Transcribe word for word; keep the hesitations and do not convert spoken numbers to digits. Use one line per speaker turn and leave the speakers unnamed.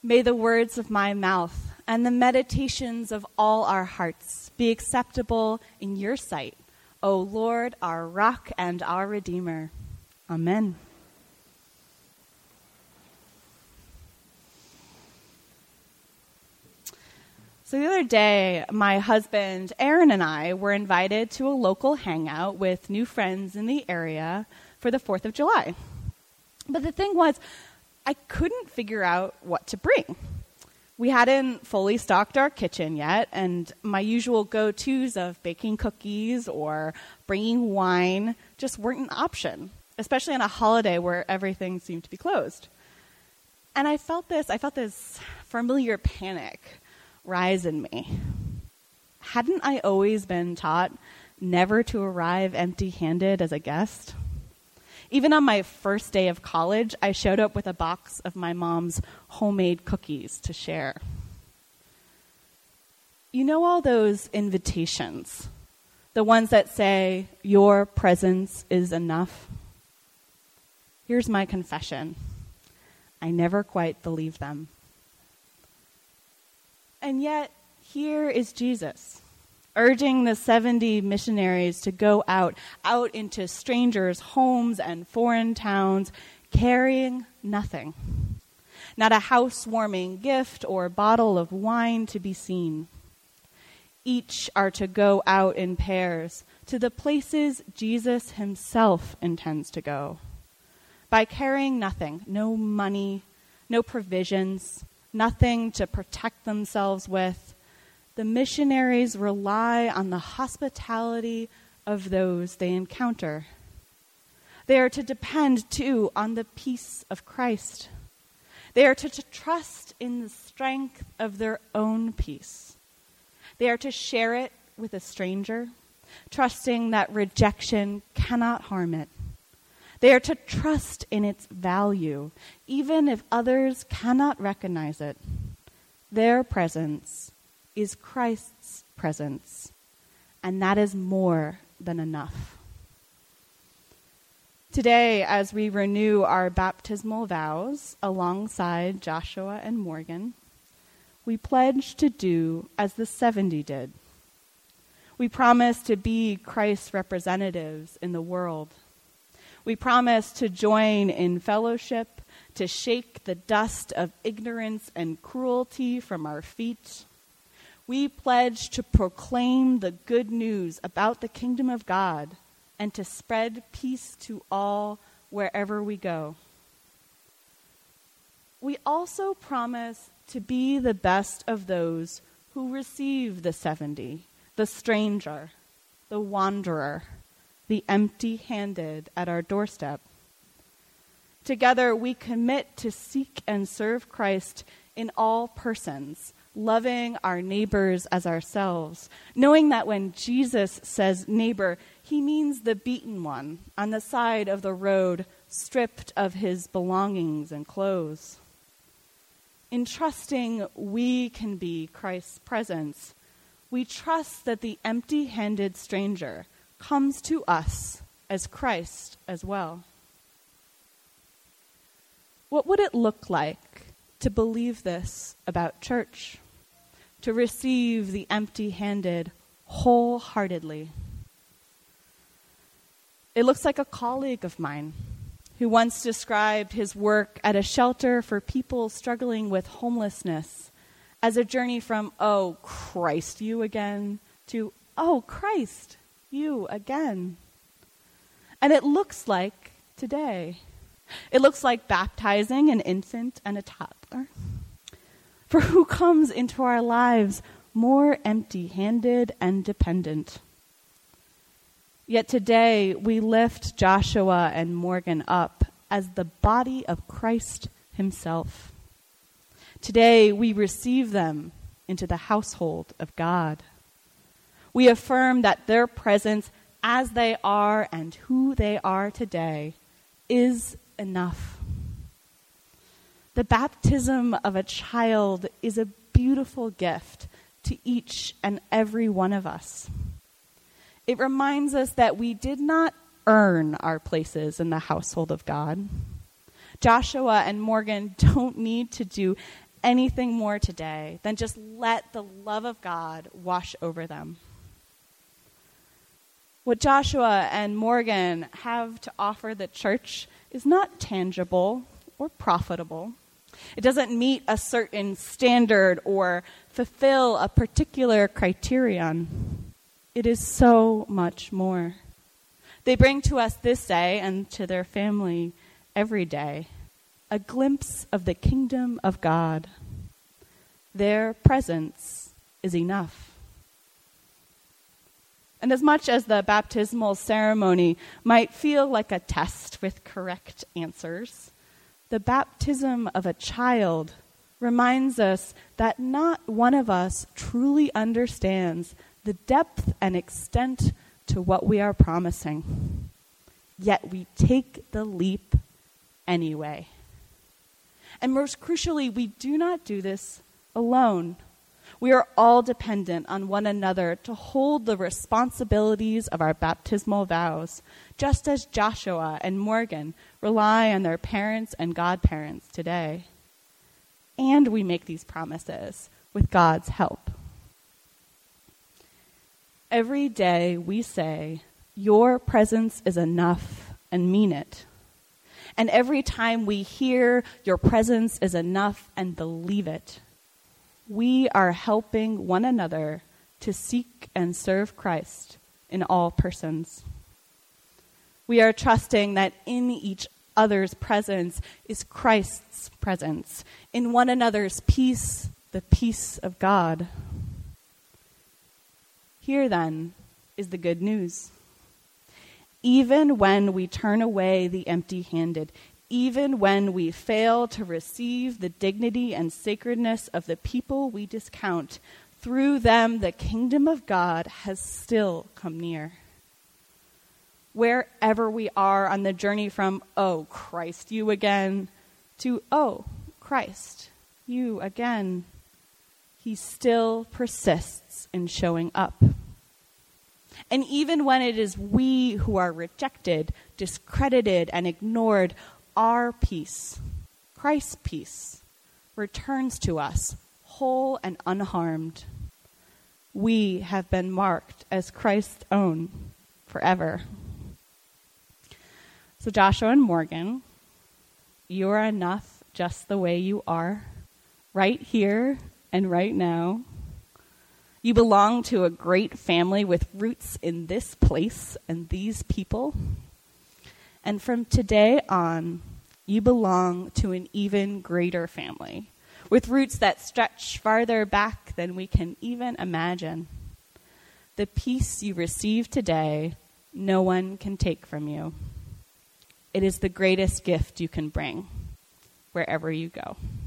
May the words of my mouth and the meditations of all our hearts be acceptable in your sight, O Lord, our rock and our Redeemer. Amen. So the other day, my husband, Aaron, and I were invited to a local hangout with new friends in the area for the fourth of July. But the thing was, I couldn't figure out what to bring. We hadn't fully stocked our kitchen yet, and my usual go-tos of baking cookies or bringing wine just weren't an option, especially on a holiday where everything seemed to be closed. And I felt this, I felt this familiar panic rise in me. Hadn't I always been taught never to arrive empty-handed as a guest? Even on my first day of college, I showed up with a box of my mom's homemade cookies to share. You know all those invitations, the ones that say, your presence is enough? Here's my confession. I never quite believed them. And yet, here is Jesus, urging the seventy missionaries to go out, out into strangers' homes and foreign towns, carrying nothing. Not a housewarming gift or bottle of wine to be seen. Each are to go out in pairs to the places Jesus himself intends to go. By carrying nothing, no money, no provisions, nothing to protect themselves with, the missionaries rely on the hospitality of those they encounter. They are to depend, too, on the peace of Christ. They are to, to trust in the strength of their own peace. They are to share it with a stranger, trusting that rejection cannot harm it. They are to trust in its value, even if others cannot recognize it. Their presence is Christ's presence, and that is more than enough. Today, as we renew our baptismal vows alongside Joshua and Morgan, we pledge to do as the seventy did. We promise to be Christ's representatives in the world. We promise to join in fellowship, to shake the dust of ignorance and cruelty from our feet. We pledge to proclaim the good news about the kingdom of God and to spread peace to all wherever we go. We also promise to be the best of those who receive the seventy, the stranger, the wanderer, the empty-handed at our doorstep. Together we commit to seek and serve Christ in all persons, loving our neighbors as ourselves, knowing that when Jesus says neighbor, he means the beaten one on the side of the road, stripped of his belongings and clothes. In trusting we can be Christ's presence, we trust that the empty-handed stranger comes to us as Christ as well. What would it look like to believe this about church? To receive the empty-handed wholeheartedly? It looks like a colleague of mine who once described his work at a shelter for people struggling with homelessness as a journey from, oh, Christ, you again, to, oh, Christ, you again. And it looks like today. It looks like baptizing an infant and a toddler. For who comes into our lives more empty-handed and dependent? Yet today we lift Joshua and Morgan up as the body of Christ himself. Today we receive them into the household of God. We affirm that their presence as they are and who they are today is enough. The baptism of a child is a beautiful gift to each and every one of us. It reminds us that we did not earn our places in the household of God. Joshua and Morgan don't need to do anything more today than just let the love of God wash over them. What Joshua and Morgan have to offer the church is not tangible or profitable. It doesn't meet a certain standard or fulfill a particular criterion. It is so much more. They bring to us this day and to their family every day a glimpse of the kingdom of God. Their presence is enough. And as much as the baptismal ceremony might feel like a test with correct answers, the baptism of a child reminds us that not one of us truly understands the depth and extent to what we are promising. Yet we take the leap anyway. And most crucially, we do not do this alone. We are all dependent on one another to hold the responsibilities of our baptismal vows, just as Joshua and Morgan rely on their parents and godparents today. And we make these promises with God's help. Every day we say, "Your presence is enough," and mean it. And every time we hear, "Your presence is enough," and believe it, we are helping one another to seek and serve Christ in all persons. We are trusting that in each other's presence is Christ's presence, in one another's peace, the peace of God. Here, then, is the good news. Even when we turn away the empty-handed, even when we fail to receive the dignity and sacredness of the people we discount, through them the kingdom of God has still come near. Wherever we are on the journey from, "Oh, Christ, you again," to, "Oh, Christ, you again," he still persists in showing up. And even when it is we who are rejected, discredited, and ignored, our peace, Christ's peace, returns to us whole and unharmed. We have been marked as Christ's own forever. So Joshua and Morgan, you are enough just the way you are, right here and right now. You belong to a great family with roots in this place and these people. And from today on, you belong to an even greater family, with roots that stretch farther back than we can even imagine. The peace you receive today, no one can take from you. It is the greatest gift you can bring wherever you go.